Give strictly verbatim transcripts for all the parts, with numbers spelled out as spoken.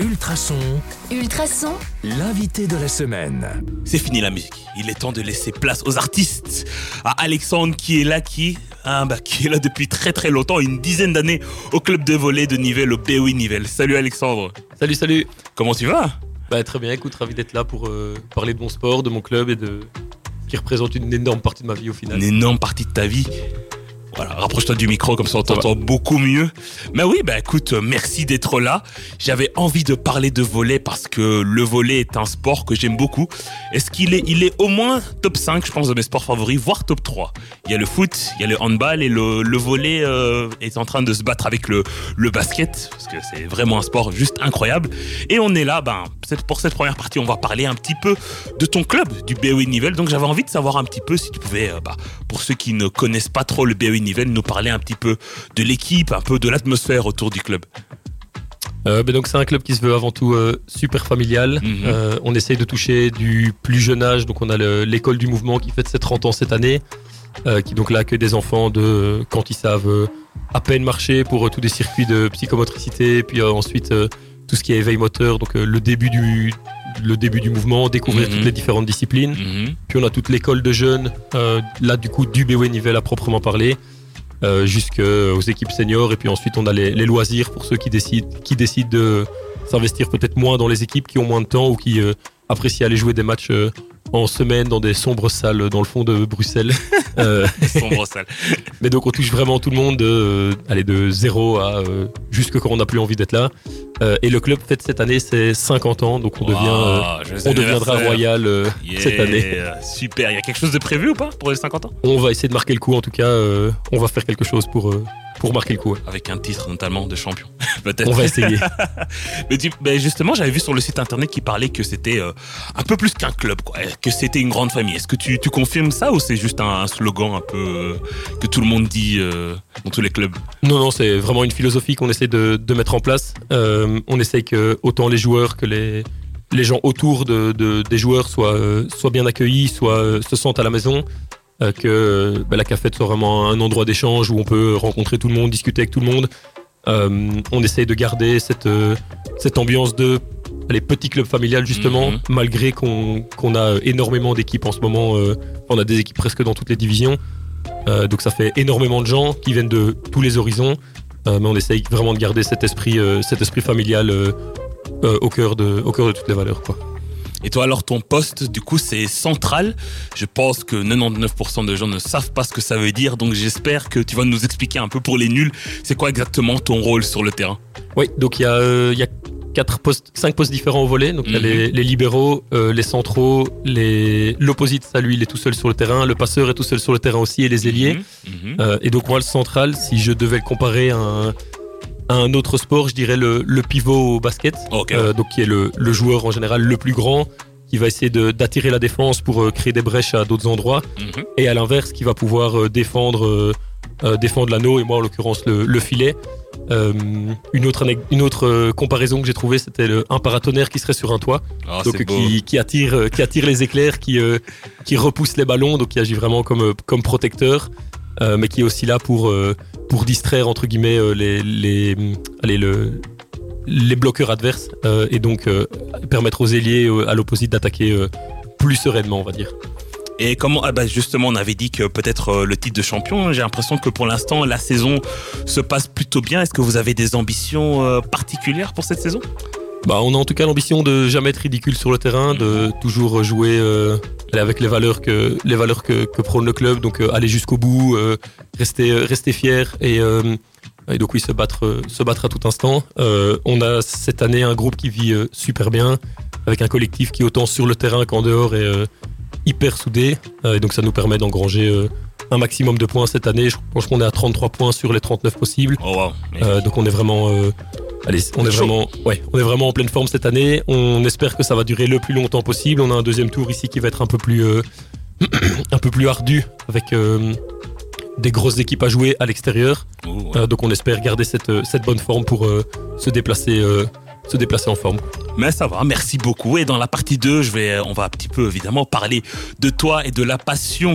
Ultrason, Ultrason, l'invité de la semaine. C'est fini la musique. Il est temps de laisser place aux artistes. À Alexandre qui est là, qui, ah bah, qui est là depuis très très longtemps, une dizaine d'années au club de volley de Nivelles, au B O I Nivelles. Salut Alexandre. Salut, salut. Comment tu vas? Bah, très bien, écoute, ravi d'être là pour euh, parler de mon sport, de mon club et de qui représente une énorme partie de ma vie au final. Une énorme partie de ta vie. Voilà, rapproche-toi du micro comme ça on t'entend beaucoup mieux. Mais oui, bah écoute, merci d'être là. J'avais envie de parler de volley parce que le volley est un sport que j'aime beaucoup. Est-ce qu'il est, il est au moins top cinq, je pense, de mes sports favoris, voire top trois. Il y a le foot, il y a le handball et le, le volley euh, est en train de se battre avec le, le basket parce que c'est vraiment un sport juste incroyable. Et on est là, ben, pour cette première partie, on va parler un petit peu de ton club, du B O I Nivelles. Donc j'avais envie de savoir un petit peu si tu pouvais, euh, bah, pour ceux qui ne connaissent pas trop le B O I Nivelles, nous parler un petit peu de l'équipe, un peu de l'atmosphère autour du club. Euh, ben donc c'est un club qui se veut avant tout euh, super familial. Mm-hmm. Euh, on essaye de toucher du plus jeune âge, donc on a le, l'école du mouvement qui fête ses trente ans cette année, euh, qui donc là accueille des enfants de quand ils savent euh, à peine marcher pour euh, tous des circuits de psychomotricité, puis euh, ensuite euh, tout ce qui est éveil moteur, donc euh, le début du le début du mouvement, découvrir mm-hmm. toutes les différentes disciplines. Mm-hmm. Puis on a toute l'école de jeunes, euh, là du coup du B O I Nivelles à proprement parler. Euh, jusqu'aux équipes seniors, et puis ensuite on a les, les loisirs pour ceux qui décident, qui décident de s'investir peut-être moins dans les équipes, qui ont moins de temps ou qui euh, apprécient aller jouer des matchs euh, en semaine dans des sombres salles dans le fond de Bruxelles. euh, sombres salles. Mais donc on touche vraiment tout le monde de, euh, allez, de zéro à euh, jusque quand on n'a plus envie d'être là. Euh, et le club fête cette année ses cinquante ans, donc on, devient, wow, euh, on deviendra royal euh, yeah, cette année. Super, il y a quelque chose de prévu ou pas pour les cinquante ans? On va essayer de marquer le coup, en tout cas, euh, on va faire quelque chose pour, euh, pour marquer le coup. Ouais. Avec un titre notamment de champion, peut-être. On va essayer. mais, tu, mais justement, j'avais vu sur le site internet qui parlait que c'était euh, un peu plus qu'un club, quoi, que c'était une grande famille. Est-ce que tu, tu confirmes ça ou c'est juste un, un slogan un peu euh, que tout le monde dit euh, dans tous les clubs? Non, non, c'est vraiment une philosophie qu'on essaie de, de mettre en place. Euh, on essaie que autant les joueurs que les, les gens autour de, de, des joueurs soient, euh, soient bien accueillis, soient, euh, se sentent à la maison, euh, que bah, la cafette soit vraiment un endroit d'échange où on peut rencontrer tout le monde, discuter avec tout le monde. Euh, on essaie de garder cette, euh, cette ambiance de les petits clubs familiales justement, mm-hmm. malgré qu'on, qu'on a énormément d'équipes en ce moment. Euh, on a des équipes presque dans toutes les divisions. Euh, donc ça fait énormément de gens qui viennent de tous les horizons. Euh, mais on essaye vraiment de garder cet esprit, euh, cet esprit familial euh, euh, au cœur de, au cœur de toutes les valeurs, quoi. Et toi alors, ton poste, du coup, c'est central. Je pense que quatre-vingt-dix-neuf pour cent des gens ne savent pas ce que ça veut dire. Donc j'espère que tu vas nous expliquer un peu pour les nuls, c'est quoi exactement ton rôle sur le terrain? Oui, donc il y a, euh, y a quatre postes, cinq postes différents au volley. Donc il mm-hmm. y a les, les libéraux, euh, les centraux, les, l'opposite, ça lui, il est tout seul sur le terrain. Le passeur est tout seul sur le terrain aussi et les ailiers. Mm-hmm. Euh, et donc moi, le central, si je devais le comparer à un, à un autre sport, je dirais le, le pivot au basket. Okay. Euh, donc qui est le, le joueur en général le plus grand, qui va essayer de, d'attirer la défense pour euh, créer des brèches à d'autres endroits. Mm-hmm. Et à l'inverse, qui va pouvoir euh, défendre, euh, euh, défendre l'anneau, et moi en l'occurrence le, le filet. Euh, une autre, une autre euh, comparaison que j'ai trouvée, c'était le, un paratonnerre qui serait sur un toit, oh, donc qui, qui, attire, euh, qui attire les éclairs, qui, euh, qui repousse les ballons, donc qui agit vraiment comme, comme protecteur, euh, mais qui est aussi là pour, euh, pour distraire entre guillemets euh, les, les, allez, le, les bloqueurs adverses euh, et donc euh, permettre aux ailiers euh, à l'opposite d'attaquer euh, plus sereinement, on va dire. Et comment, ah bah justement, on avait dit que peut-être euh, le titre de champion, j'ai l'impression que pour l'instant, la saison se passe plutôt bien. Est-ce que vous avez des ambitions euh, particulières pour cette saison? Bah, on a en tout cas l'ambition de jamais être ridicule sur le terrain, de toujours jouer euh, avec les valeurs que, les valeurs que, que prône le club, donc euh, aller jusqu'au bout, euh, rester, rester fier et, euh, et donc oui, se battre, euh, se battre à tout instant. Euh, on a cette année un groupe qui vit euh, super bien, avec un collectif qui est autant sur le terrain qu'en dehors et euh, hyper soudé, euh, et donc ça nous permet d'engranger euh, un maximum de points cette année. Je pense qu'on est à trente-trois points sur les trente-neuf possibles. Oh wow. euh, donc on est vraiment, euh, allez, on est vraiment, ouais, on est vraiment en pleine forme cette année. On espère que ça va durer le plus longtemps possible. On a un deuxième tour ici qui va être un peu plus, euh, un peu plus ardu avec euh, des grosses équipes à jouer à l'extérieur. Oh, ouais. euh, donc on espère garder cette, cette bonne forme pour euh, se déplacer. Euh, se déplacer en forme. Mais ça va, merci beaucoup. Et dans la partie deux, je vais, on va un petit peu évidemment parler de toi et de la passion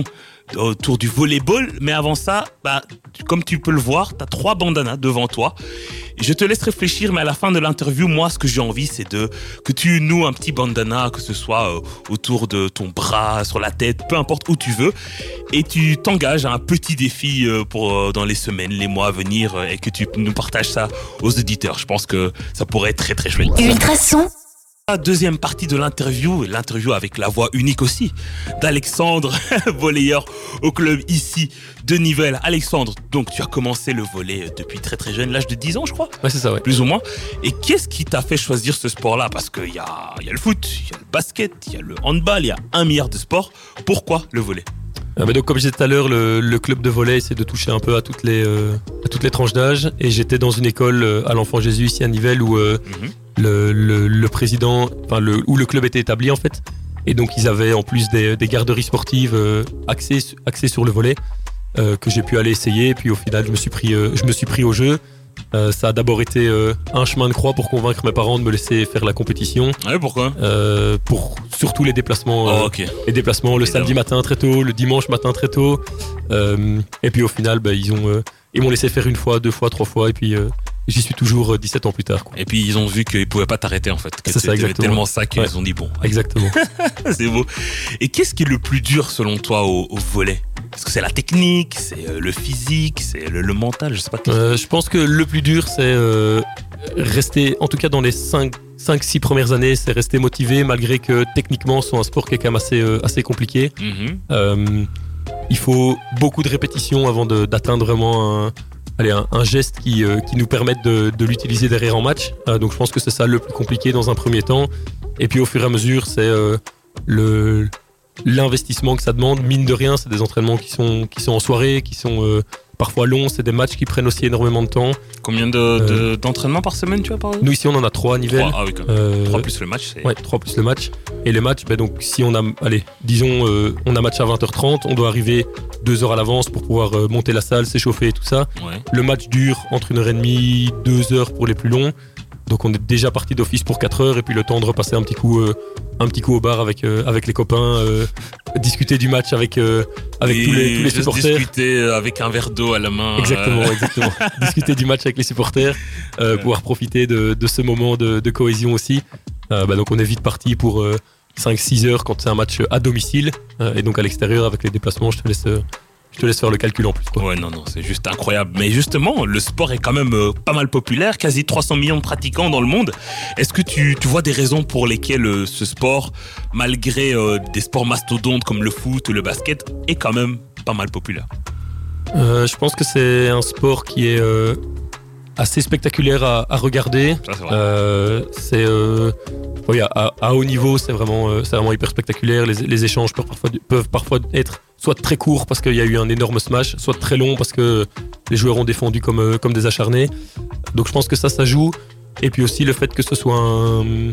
autour du volleyball. Mais avant ça, bah, comme tu peux le voir, tu as trois bandanas devant toi. Je te laisse réfléchir, mais à la fin de l'interview, moi, ce que j'ai envie, c'est de que tu noues un petit bandana, que ce soit euh, autour de ton bras, sur la tête, peu importe où tu veux, et tu t'engages à un petit défi euh, pour euh, dans les semaines, les mois à venir, euh, et que tu nous partages ça aux auditeurs. Je pense que ça pourrait être très très chouette. Ultrason. La deuxième partie de l'interview, l'interview avec la voix unique aussi d'Alexandre, volleyeur au club ici de Nivelles. Alexandre, donc tu as commencé le volley depuis très très jeune, l'âge de dix ans je crois. Ouais, c'est ça, ouais. Plus ou moins. Et qu'est-ce qui t'a fait choisir ce sport-là? Parce qu'il y a, y a le foot, il y a le basket, il y a le handball, il y a un milliard de sports. Pourquoi le volley? Euh, mais donc, comme je disais tout à l'heure, le, le club de volley essaie de toucher un peu à toutes les, euh, à toutes les tranches d'âge. Et j'étais dans une école euh, à l'Enfant Jésus ici à Nivelles où euh, mm-hmm. le, le, le président, enfin le, où le club était établi en fait. Et donc ils avaient en plus des, des garderies sportives euh, axées, axées sur le volley euh, que j'ai pu aller essayer. Et puis au final, je me suis pris, euh, je me suis pris au jeu. Euh, ça a d'abord été euh, un chemin de croix pour convaincre mes parents de me laisser faire la compétition. Ouais, pourquoi euh, Pour surtout les déplacements, euh, oh, okay. les déplacements le samedi matin très tôt, le dimanche matin très tôt. Euh, et puis au final, bah, ils ont, euh, ils m'ont laissé faire une fois, deux fois, trois fois, et puis euh, j'y suis toujours euh, dix-sept ans plus tard. Quoi. Et puis ils ont vu qu'ils pouvaient pas t'arrêter en fait. Que c'est ça, exactement. Tellement ça qu'ils ouais. ont dit bon. Exactement. C'est beau. Et qu'est-ce qui est le plus dur selon toi au, au volley? Est-ce que c'est la technique, c'est le physique, c'est le, le mental? Je sais pas. Euh, je pense que le plus dur, c'est euh, rester, en tout cas dans les cinq six premières années, c'est rester motivé malgré que techniquement, c'est un sport qui est quand même assez, euh, assez compliqué. Mm-hmm. Euh, il faut beaucoup de répétitions avant de, d'atteindre vraiment un, allez, un, un geste qui, euh, qui nous permette de, de l'utiliser derrière en match. Euh, donc je pense que c'est ça le plus compliqué dans un premier temps. Et puis au fur et à mesure, c'est euh, le... l'investissement que ça demande, mine de rien, c'est des entraînements qui sont, qui sont en soirée, qui sont euh, parfois longs, c'est des matchs qui prennent aussi énormément de temps. Combien de, euh, de, d'entraînements par semaine tu as par exemple? Nous ici on en a trois à Nivelles. trois, ah oui, quand même. Euh, trois plus le match. C'est... Ouais, trois plus le match. Et les matchs, ben donc si on a, allez, disons, euh, on a match à vingt heures trente, on doit arriver deux heures à l'avance pour pouvoir euh, monter la salle, s'échauffer et tout ça. Ouais. Le match dure entre une heure et demie, deux heures pour les plus longs. Donc on est déjà parti d'office pour quatre heures et puis le temps de repasser un petit coup, euh, un petit coup au bar avec, euh, avec les copains, euh, discuter du match avec, euh, avec tous les, tous les supporters. Discuter avec un verre d'eau à la main. Exactement, euh... exactement. Discuter du match avec les supporters, euh, ouais. pouvoir profiter de, de ce moment de, de cohésion aussi. Euh, bah donc on est vite parti pour euh, cinq six heures quand c'est un match à domicile euh, et donc à l'extérieur avec les déplacements, je te laisse... Euh, Je te laisse faire le calcul en plus. Quoi. Ouais, non, non, c'est juste incroyable. Mais justement, le sport est quand même euh, pas mal populaire, quasi trois cents millions de pratiquants dans le monde. Est-ce que tu, tu vois des raisons pour lesquelles euh, ce sport, malgré euh, des sports mastodontes comme le foot ou le basket, est quand même pas mal populaire? euh, Je pense que c'est un sport qui est euh, assez spectaculaire à, à regarder. Ça, c'est vrai. Euh, c'est... Euh, oui, à, à haut niveau, c'est vraiment, euh, c'est vraiment hyper spectaculaire. Les, les échanges peuvent parfois, peuvent parfois être soit très courts parce qu'il y a eu un énorme smash, soit très long parce que les joueurs ont défendu comme, euh, comme des acharnés. Donc je pense que ça, ça joue. Et puis aussi le fait que ce soit un,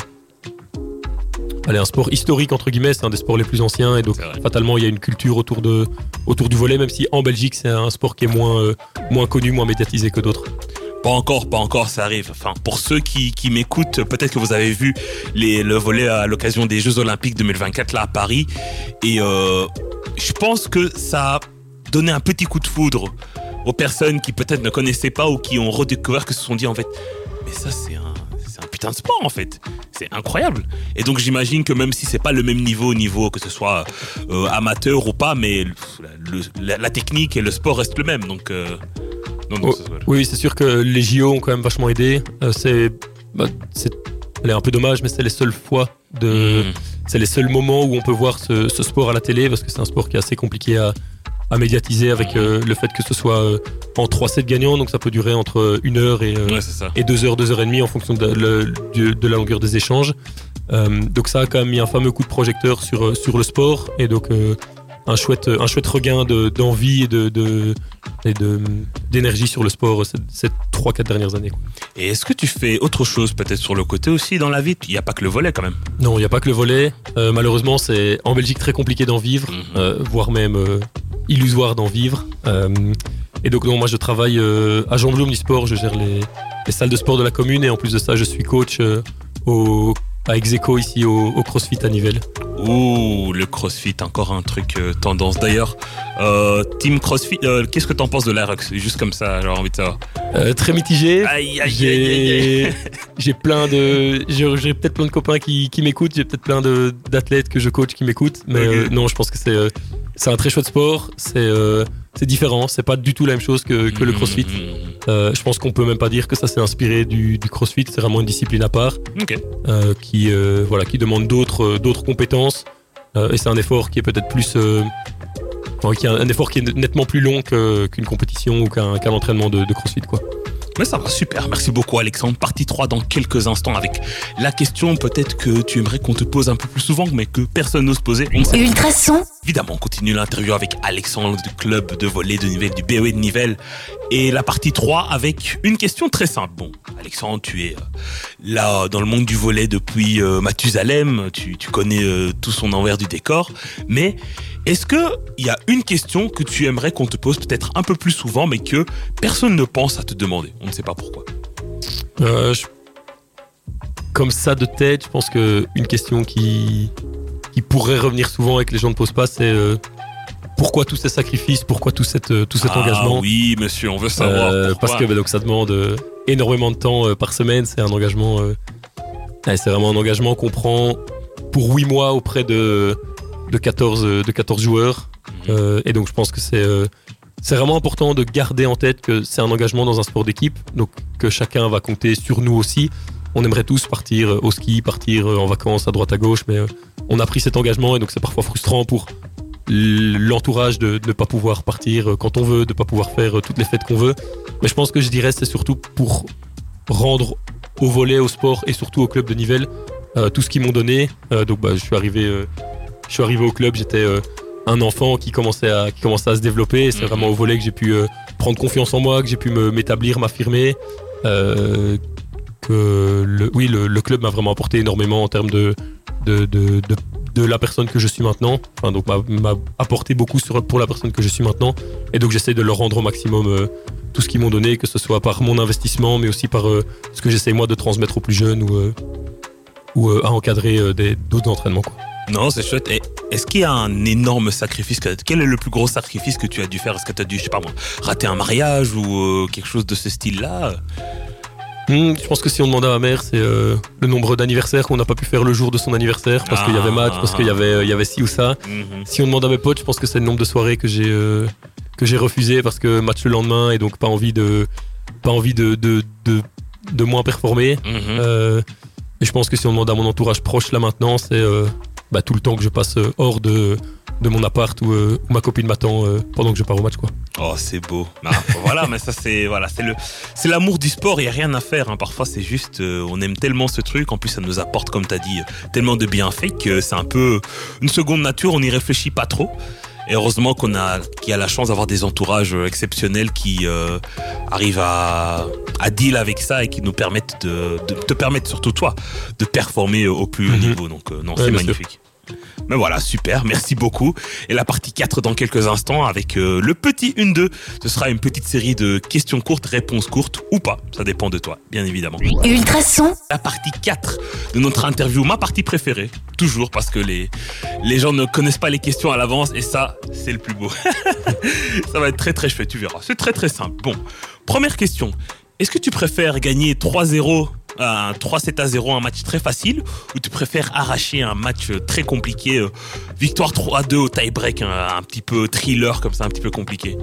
allez, un sport historique, entre guillemets, c'est un des sports les plus anciens. Et donc fatalement, il y a une culture autour, de, autour du volley, même si en Belgique, c'est un sport qui est moins, euh, moins connu, moins médiatisé que d'autres. Pas encore, pas encore, ça arrive. Enfin, pour ceux qui, qui m'écoutent, peut-être que vous avez vu les, le volley à l'occasion des Jeux Olympiques deux mille vingt-quatre là à Paris. Et euh, je pense que ça a donné un petit coup de foudre aux personnes qui peut-être ne connaissaient pas ou qui ont redécouvert, que se sont dit en fait, mais ça c'est un, c'est un putain de sport en fait. C'est incroyable. Et donc j'imagine que même si c'est pas le même niveau, niveau que ce soit euh, amateur ou pas, mais le, la, la technique et le sport restent le même. Donc euh, Non, non, oh, oui, c'est sûr que les J O ont quand même vachement aidé. Euh, c'est, bah, c'est elle est un peu dommage, mais c'est les seules fois, de, mmh. c'est les seuls moments où on peut voir ce, ce sport à la télé, parce que c'est un sport qui est assez compliqué à, à médiatiser avec euh, le fait que ce soit euh, en trois sets gagnants, donc ça peut durer entre une heure et, euh, ouais, et deux heures, deux heures et demie en fonction de, de, de, de la longueur des échanges. Euh, donc ça a quand même mis un fameux coup de projecteur sur, sur le sport, et donc euh, un chouette, un chouette regain de, d'envie et, de, de, et de, d'énergie sur le sport ces, ces trois quatre dernières années. Quoi. Et est-ce que tu fais autre chose peut-être sur le côté aussi dans la vie? Il n'y a pas que le volley quand même. Non, il n'y a pas que le volley. Euh, malheureusement, c'est en Belgique très compliqué d'en vivre, mm-hmm. euh, voire même euh, illusoire d'en vivre. Euh, et donc non, moi je travaille euh, à Jean Blum Omnisport, je gère les, les salles de sport de la commune, et en plus de ça, je suis coach euh, au, à Execo ici au, au CrossFit à Nivelles. Ouh, le CrossFit, encore un truc euh, tendance. D'ailleurs, euh, Team CrossFit, euh, qu'est-ce que t'en penses de l'Aerox? Juste comme ça, j'ai envie de savoir. Euh, très mitigé. Aïe, aïe, j'ai, aïe, aïe. j'ai plein de, j'ai, j'ai peut-être plein de copains qui, qui m'écoutent, j'ai peut-être plein de, d'athlètes que je coach qui m'écoutent, mais Okay. euh, non, je pense que c'est, euh, c'est un très chouette sport. C'est, euh, c'est différent. C'est pas du tout la même chose que, que le CrossFit. Mmh. Euh, je pense qu'on peut même pas dire que ça s'est inspiré du, du CrossFit. C'est vraiment une discipline à part, Ok. euh, qui, euh, voilà, qui demande d'autres, euh, d'autres compétences. Euh, et c'est un effort qui est peut-être plus, euh, enfin, qui est un, un effort qui est nettement plus long que, qu'une compétition ou qu'un, qu'un entraînement de, de CrossFit, quoi. Mais ça va, super. Merci beaucoup, Alexandre. Partie trois dans quelques instants avec la question peut-être que tu aimerais qu'on te pose un peu plus souvent, mais que personne n'ose poser. On sait. Ultrason. Évidemment, on continue l'interview avec Alexandre du club de volley de Nivelles, du B O E de Nivelles. Et la partie trois avec une question très simple. Bon, Alexandre, tu es euh, là dans le monde du volley depuis euh, Mathusalem. Tu, tu connais euh, tout son envers du décor. Mais est-ce qu'il y a une question que tu aimerais qu'on te pose peut-être un peu plus souvent, mais que personne ne pense à te demander? On ne sait pas pourquoi. Euh, je- Comme ça de tête, je pense qu'une question qui, qui pourrait revenir souvent et que les gens ne posent pas, c'est euh, pourquoi tous ces sacrifices, pourquoi tout, cette, euh, tout cet ah, engagement. Oui, monsieur, on veut savoir. Euh, pourquoi. parce que bah, donc, ça demande euh, énormément de temps euh, par semaine. C'est un engagement, euh, ouais, c'est vraiment un engagement qu'on prend pour huit mois auprès de, de, quatorze, euh, de quatorze joueurs. Mhm. Euh, et donc je pense que c'est, euh, c'est vraiment important de garder en tête que c'est un engagement dans un sport d'équipe, donc que chacun va compter sur nous aussi. On aimerait tous partir euh, au ski, partir euh, en vacances à droite à gauche, mais euh, on a pris cet engagement et donc c'est parfois frustrant pour l- l'entourage de de ne pas pouvoir partir euh, quand on veut, de ne pas pouvoir faire euh, toutes les fêtes qu'on veut. Mais je pense que je dirais c'est surtout pour rendre au volley, au sport et surtout au club de Nivelles euh, tout ce qu'ils m'ont donné. Euh, donc bah, je suis arrivé, euh, je suis arrivé au club, j'étais euh, un enfant qui commençait à qui commençait à se développer. Et c'est Mhm. vraiment au volley que j'ai pu euh, prendre confiance en moi, que j'ai pu me m'établir, m'affirmer. Euh, que le, oui, le, le club m'a vraiment apporté énormément en termes de de, de, de de la personne que je suis maintenant. Enfin, donc m'a, m'a apporté beaucoup sur, pour la personne que je suis maintenant. Et donc j'essaie de leur rendre au maximum euh, tout ce qu'ils m'ont donné, que ce soit par mon investissement, mais aussi par euh, ce que j'essaie moi de transmettre aux plus jeunes ou, euh, ou euh, à encadrer euh, des, d'autres entraînements, quoi. Non, c'est chouette. Et est-ce qu'il y a un énorme sacrifice que... Quel est le plus gros sacrifice que tu as dû faire? Est-ce que tu as dû, je sais pas moi, rater un mariage ou euh, quelque chose de ce style-là? Hmm, je pense que si on demande à ma mère, c'est euh, le nombre d'anniversaires qu'on n'a pas pu faire le jour de son anniversaire parce Ah. qu'il y avait match, parce qu'il y avait, euh, il y avait ci ou ça. Mhm. Si on demande à mes potes, je pense que c'est le nombre de soirées que j'ai euh, que j'ai refusé parce que match le lendemain et donc pas envie de pas envie de de de, de moins performer. Mhm. Euh, et je pense que si on demande à mon entourage proche là maintenant, c'est euh, bah, tout le temps que je passe euh, hors de de mon appart où, euh, où ma copine m'attend euh, pendant que je pars au match, quoi. Oh, c'est beau. Ah, voilà, mais ça c'est voilà, c'est le c'est l'amour du sport. Il y a rien à faire. Hein. Parfois, c'est juste, euh, on aime tellement ce truc. En plus, ça nous apporte, comme t'as dit, tellement de bienfaits que c'est un peu une seconde nature. On n'y réfléchit pas trop. Et heureusement qu'on a qu'il y a la chance d'avoir des entourages exceptionnels qui euh, arrivent à à deal avec ça et qui nous permettent de, de te permettre surtout toi de performer au plus haut Mhm. niveau. Donc euh, non, Ouais, c'est bien magnifique. Mais voilà, super, merci beaucoup. Et la partie quatre dans quelques instants avec euh, le petit une deux. Ce sera une petite série de questions courtes, réponses courtes ou pas. Ça dépend de toi, bien évidemment. Ultrason. La partie quatre de notre interview, ma partie préférée. Toujours parce que les, les gens ne connaissent pas les questions à l'avance et ça, c'est le plus beau. Ça va être très très chouette, tu verras. C'est très très simple. Bon, première question. Est-ce que tu préfères gagner trois zéro, un trois sept à zéro, un match très facile, ou tu préfères arracher un match très compliqué, euh, victoire trois à deux au tie-break, un, un petit peu thriller comme ça, un petit peu compliqué?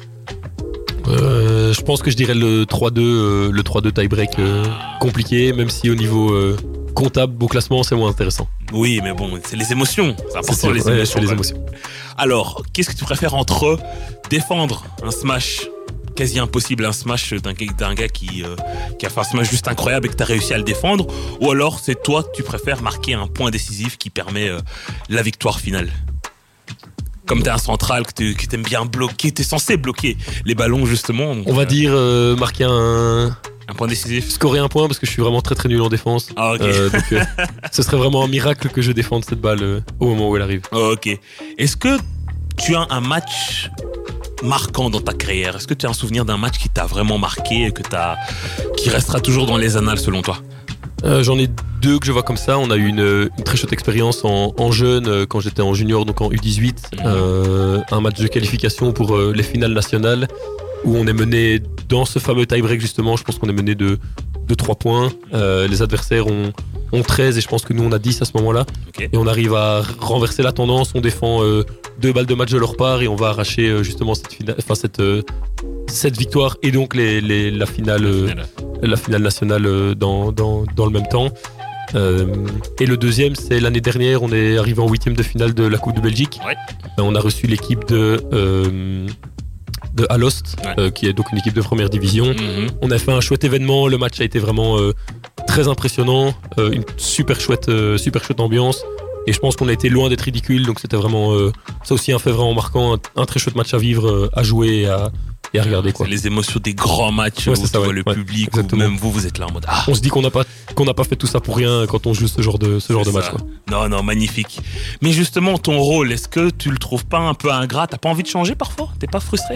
Euh, je pense que je dirais le trois deux, euh, le trois deux tie-break euh, compliqué, même si au niveau euh, comptable, au classement, c'est moins intéressant. Oui, mais bon, c'est les émotions. C'est important, C'est sûr, les ouais, émotions. c'est les ouais. émotions. Alors, qu'est-ce que tu préfères entre défendre un smash quasi impossible, un smash d'un, d'un gars qui, euh, qui a fait un smash juste incroyable et que tu as réussi à le défendre, ou alors c'est toi que tu préfères marquer un point décisif qui permet euh, la victoire finale? Comme t'es un central, que, t'es, que t'aimes bien bloquer, t'es censé bloquer les ballons justement. Donc, On va euh, dire euh, marquer un... un point décisif. scorer un point parce que je suis vraiment très très nul en défense. Ah, ok. Euh, donc, euh, ce serait vraiment un miracle que je défende cette balle euh, au moment où elle arrive. Ok. Est-ce que tu as un match marquant dans ta carrière? Est-ce que tu as un souvenir d'un match qui t'a vraiment marqué et que t'as, qui restera toujours dans les annales selon toi? Euh, j'en ai deux que je vois comme ça. On a eu une, une très chouette expérience en, en jeune euh, quand j'étais en junior, donc en U dix-huit. Euh, un match de qualification pour euh, les finales nationales où on est mené dans ce fameux tie-break justement. Je pense qu'on est mené de, de trois points. Euh, les adversaires ont, ont treize et je pense que nous on a dix à ce moment-là. Okay. Et on arrive à renverser la tendance. On défend euh, deux balles de match de leur part et on va arracher euh, justement cette, fina- enfin, cette, euh, cette victoire et donc les, les, la finale. Euh, la finale nationale dans, dans, dans le même temps. Euh, et le deuxième, c'est l'année dernière, on est arrivé en huitième de finale de la Coupe de Belgique. Ouais. On a reçu l'équipe de, euh, de Alost, ouais. euh, qui est donc une équipe de première division. Mm-hmm. On a fait un chouette événement, le match a été vraiment euh, très impressionnant, euh, une super chouette, euh, super chouette ambiance. Et je pense qu'on a été loin d'être ridicule, donc c'était vraiment, euh, ça aussi un fait vraiment marquant, un, un très chouette match à vivre, euh, à jouer et à, et à regarder. Quoi. C'est les émotions des grands matchs ouais, où tu ça, vois ouais, le ouais, public, exactement. ou même vous, vous êtes là en mode ah. On se dit qu'on n'a pas, qu'on n'a pas fait tout ça pour rien quand on joue ce genre de, ce genre de match. Quoi. Non, non, magnifique. Mais justement, ton rôle, est-ce que tu le trouves pas un peu ingrat? T'as pas envie de changer parfois? T'es pas frustré?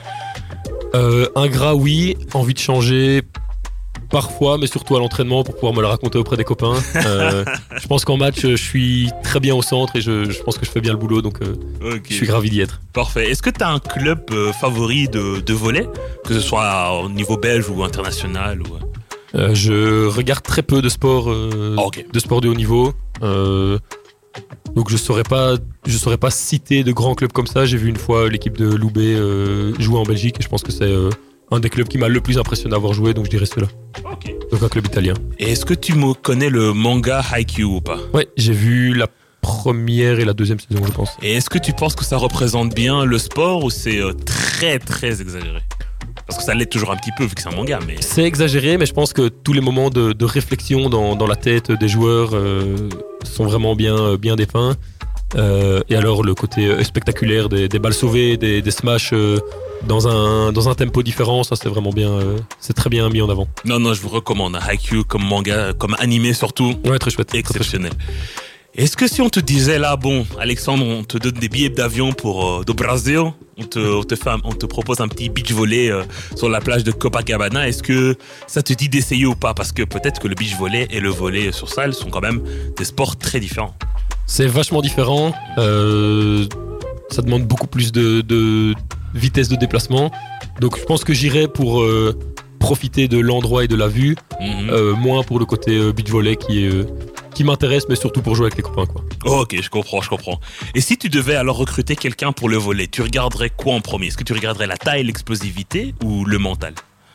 euh, Ingrat, oui. Envie de changer parfois, mais surtout à l'entraînement pour pouvoir me le raconter auprès des copains. Euh, je pense qu'en match, je suis très bien au centre et je, je pense que je fais bien le boulot, donc euh, okay. Je suis ravi d'y être. Parfait. Est-ce que tu as un club euh, favori de, de volley, que ce soit au niveau belge ou international ou... euh, Je regarde très peu de sport, euh, oh, okay. de sport de haut niveau. Euh, donc je saurais pas, je saurais pas citer de grands clubs comme ça. J'ai vu une fois l'équipe de Loubet euh, jouer en Belgique et je pense que c'est euh, un des clubs qui m'a le plus impressionné à avoir joué, donc je dirais cela. Okay. Donc un club italien. Et est-ce que tu me connais le manga Haikyuu ou pas? Ouais, j'ai vu la première et la deuxième saison, je pense. Et est-ce que tu penses que ça représente bien le sport ou c'est euh, très très exagéré? Parce que ça l'est toujours un petit peu vu que c'est un manga, mais... C'est exagéré, mais je pense que tous les moments de, de réflexion dans, dans la tête des joueurs euh, sont vraiment bien, bien dépeints. Euh, et alors le côté spectaculaire des, des balles sauvées, des, des smashs euh, dans un, dans un tempo différent, ça c'est vraiment bien, euh, c'est très bien mis en avant. Non, non, je vous recommande Haikyuu comme manga, comme animé surtout. Ouais, très chouette. Exceptionnel. Très chouette. Est-ce que si on te disait là, bon, Alexandre, on te donne des billets d'avion pour euh, do Brasil, on te, on te fait, un, on te propose un petit beach volley euh, sur la plage de Copacabana, est-ce que ça te dit d'essayer ou pas? Parce que peut-être que le beach volley et le volley sur salle sont quand même des sports très différents. C'est vachement différent. Euh, ça demande beaucoup plus de, de vitesse de déplacement. Donc je pense que j'irai pour euh, profiter de l'endroit et de la vue, mm-hmm. euh, moins pour le côté euh, beach volley qui est... Euh, qui m'intéresse, mais surtout pour jouer avec les copains, quoi. Oh, ok, je comprends, je comprends. Et si tu devais alors recruter quelqu'un pour le volley, tu regarderais quoi en premier? Est-ce que tu regarderais la taille, l'explosivité ou le mental?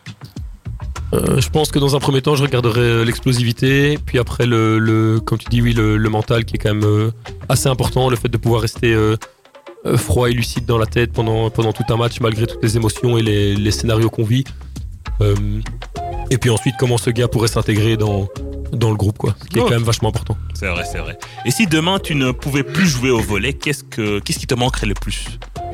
euh, Je pense que dans un premier temps, je regarderais l'explosivité, puis après, le, le, comme tu dis, oui, le, le mental qui est quand même euh, assez important, le fait de pouvoir rester euh, froid et lucide dans la tête pendant, pendant tout un match, malgré toutes les émotions et les, les scénarios qu'on vit. Euh, et puis ensuite, comment ce gars pourrait s'intégrer dans... dans le groupe, quoi, ce qui est oh. quand même vachement important. C'est vrai, c'est vrai. Et si demain tu ne pouvais plus jouer au volley, qu'est-ce que qu'est-ce qui te manquerait le plus?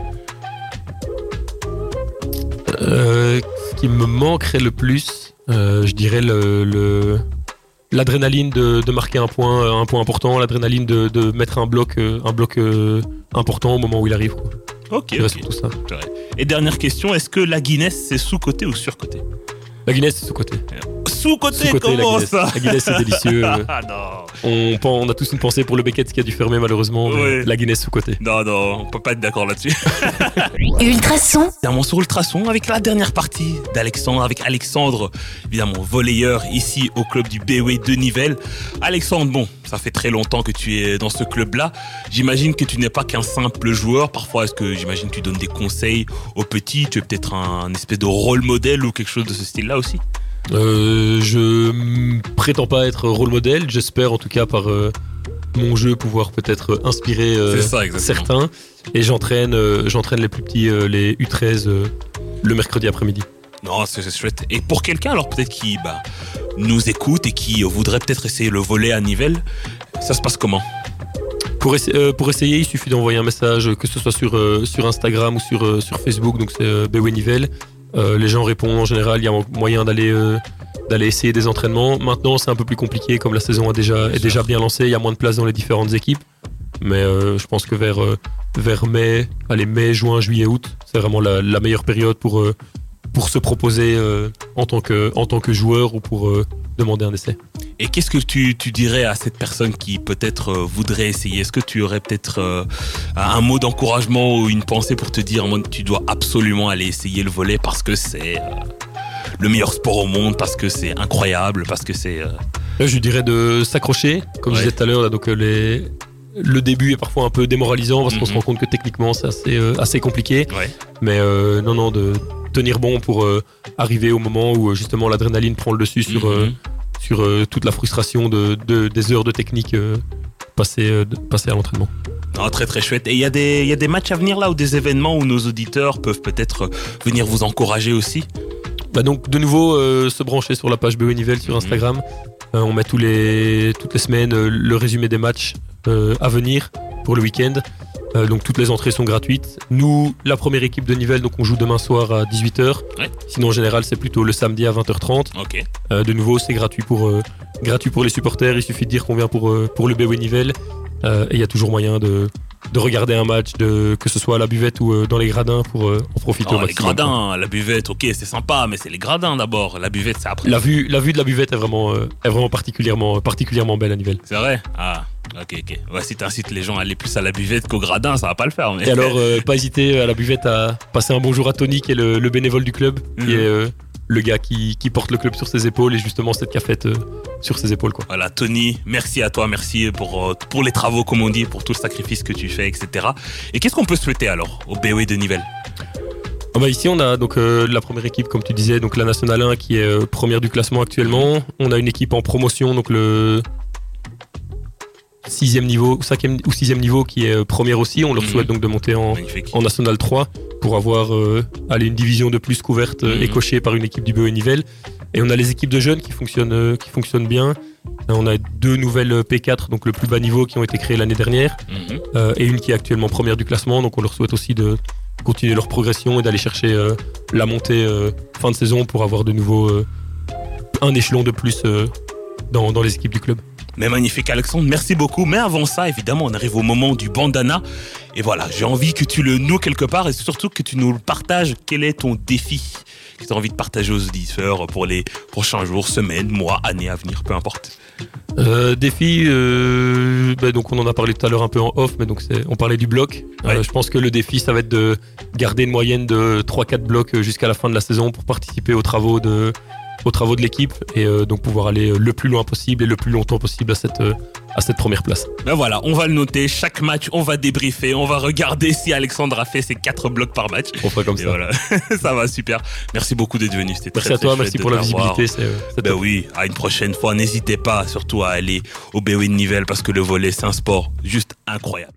euh, Ce qui me manquerait le plus, euh, je dirais le, le l'adrénaline de, de marquer un point, un point important, l'adrénaline de, de mettre un bloc, un bloc euh, important au moment où il arrive, quoi. Ok. okay. Tout ça. Et dernière question, est-ce que la Guinness c'est sous-côté ou sur-côté? La Guinness c'est sous-côté. Sous-côté, sous-côté, comment la ça? La Guinness c'est délicieux. Ah non. On, on a tous une pensée pour le Beckett qui a dû fermer malheureusement. Oui. La Guinness sous-côté. Non, non, on peut pas être d'accord là-dessus. Ultrason. Évidemment sur Ultrason avec la dernière partie d'Alexandre, avec Alexandre, évidemment volleyeur ici au club du B O E de Nivelles. Alexandre, bon, ça fait très longtemps que tu es dans ce club-là. J'imagine que tu n'es pas qu'un simple joueur. Parfois, est-ce que j'imagine que tu donnes des conseils aux petits? Tu es peut-être un, un espèce de rôle modèle ou quelque chose de ce style-là aussi? Euh, je m- prétends pas être rôle modèle, j'espère en tout cas par euh, mon jeu pouvoir peut-être inspirer euh, ça, certains. Et j'entraîne, euh, j'entraîne les plus petits, euh, les U treize, euh, le mercredi après-midi. Non, c'est, c'est chouette. Et pour quelqu'un alors peut-être qui bah, nous écoute et qui voudrait peut-être essayer le volley à Nivelles, ça se passe comment? Pour, essa- euh, pour essayer, il suffit d'envoyer un message, que ce soit sur, euh, sur Instagram ou sur, euh, sur Facebook, donc c'est euh, B O E Nivelles. Euh, les gens répondent en général, il y a moyen d'aller, euh, d'aller essayer des entraînements. Maintenant, c'est un peu plus compliqué, comme la saison a déjà, est déjà bien lancée, il y a moins de place dans les différentes équipes. Mais euh, je pense que vers, euh, vers mai, allez, mai, juin, juillet, août, c'est vraiment la, la meilleure période pour, euh, pour se proposer euh, en, tant que, en tant que joueur ou pour, euh, demander un essai. Et qu'est-ce que tu, tu dirais à cette personne qui peut-être euh, voudrait essayer? Est-ce que tu aurais peut-être euh, un mot d'encouragement ou une pensée pour te dire tu dois absolument aller essayer le volley parce que c'est euh, le meilleur sport au monde, parce que c'est incroyable, parce que c'est... Euh... Là, je dirais de s'accrocher, comme ouais. je disais tout à l'heure. Là, donc, euh, les... Le début est parfois un peu démoralisant parce mm-hmm. qu'on se rend compte que techniquement c'est assez, euh, assez compliqué. Ouais. Mais euh, non, non, de tenir bon pour euh, arriver au moment où justement l'adrénaline prend le dessus sur... Mm-hmm. Euh, sur euh, toute la frustration de, de, des heures de technique euh, passées, euh, passées à l'entraînement. Ah, très très chouette. Et il y a des il y a des matchs à venir là, ou des événements où nos auditeurs peuvent peut-être venir vous encourager aussi? Bah donc de nouveau euh, se brancher sur la page B O Nivelles sur Instagram. Mmh. Euh, on met tous les, toutes les semaines euh, le résumé des matchs euh, à venir pour le week-end. Euh, donc toutes les entrées sont gratuites. Nous, la première équipe de Nivelles, donc on joue demain soir à dix-huit heures. Ouais. Sinon en général c'est plutôt le samedi à vingt heures trente. Okay. Euh, de nouveau c'est gratuit pour, euh, gratuit pour les supporters. Il suffit de dire qu'on vient pour, euh, pour le B O Nivelles. Euh, et il y a toujours moyen de, de regarder un match, de, que ce soit à la buvette ou euh, dans les gradins pour euh, en profiter oh, au maximum. Les gradins, la buvette, ok c'est sympa, mais c'est les gradins d'abord. La buvette c'est après. La vue, la vue de la buvette est vraiment, euh, est vraiment particulièrement, particulièrement belle à Nivelles. C'est vrai? Ah. Ok, ok. Ouais, si t'incites les gens à aller plus à la buvette qu'au gradin, ça va pas le faire. Mais... Et alors, euh, pas hésiter à la buvette à passer un bonjour à Tony, qui est le, le bénévole du club, mmh. qui est euh, le gars qui, qui porte le club sur ses épaules et justement cette cafette euh, sur ses épaules, quoi. Voilà, Tony, merci à toi, merci pour, euh, pour les travaux, comme on dit, pour tout le sacrifice que tu fais, et cetera. Et qu'est-ce qu'on peut souhaiter alors au B O de Nivelles? Ah bah ici on a donc euh, la première équipe comme tu disais, donc la Nationale un qui est euh, première du classement actuellement. On a une équipe en promotion, donc le sixième niveau, cinquième ou sixième niveau qui est première aussi. On leur mmh. souhaite donc de monter en, en National trois pour avoir euh, allez, une division de plus couverte mmh. et cochée par une équipe du B O Nivelles. Et on a les équipes de jeunes qui fonctionnent, euh, qui fonctionnent bien. On a deux nouvelles P quatre, donc le plus bas niveau, qui ont été créées l'année dernière mmh. euh, et une qui est actuellement première du classement. Donc on leur souhaite aussi de continuer leur progression et d'aller chercher euh, la montée euh, fin de saison pour avoir de nouveau euh, un échelon de plus euh, dans, dans les équipes du club. Mais magnifique Alexandre, merci beaucoup. Mais avant ça, évidemment, on arrive au moment du bandana. Et voilà, j'ai envie que tu le noues quelque part et surtout que tu nous le partages. Quel est ton défi que tu as envie de partager aux auditeurs pour les prochains jours, semaines, mois, années à venir, peu importe. Euh, défi, euh, bah donc on en a parlé tout à l'heure un peu en off, mais donc c'est, on parlait du bloc. Ouais. Euh, je pense que le défi, ça va être de garder une moyenne de trois quatre blocs jusqu'à la fin de la saison pour participer aux travaux de... aux travaux de l'équipe et euh, donc pouvoir aller le plus loin possible et le plus longtemps possible à cette, euh, à cette première place. Ben voilà, on va le noter, chaque match on va débriefer, on va regarder si Alexandre a fait ses quatre blocs par match. On fera comme et ça. Voilà. Ça va, super. Merci beaucoup d'être venu. C'était merci très, à toi, très merci pour la visibilité. C'est, euh, c'est ben top. Oui, à une prochaine fois, n'hésitez pas surtout à aller au B O Nivelles parce que le volley c'est un sport juste incroyable.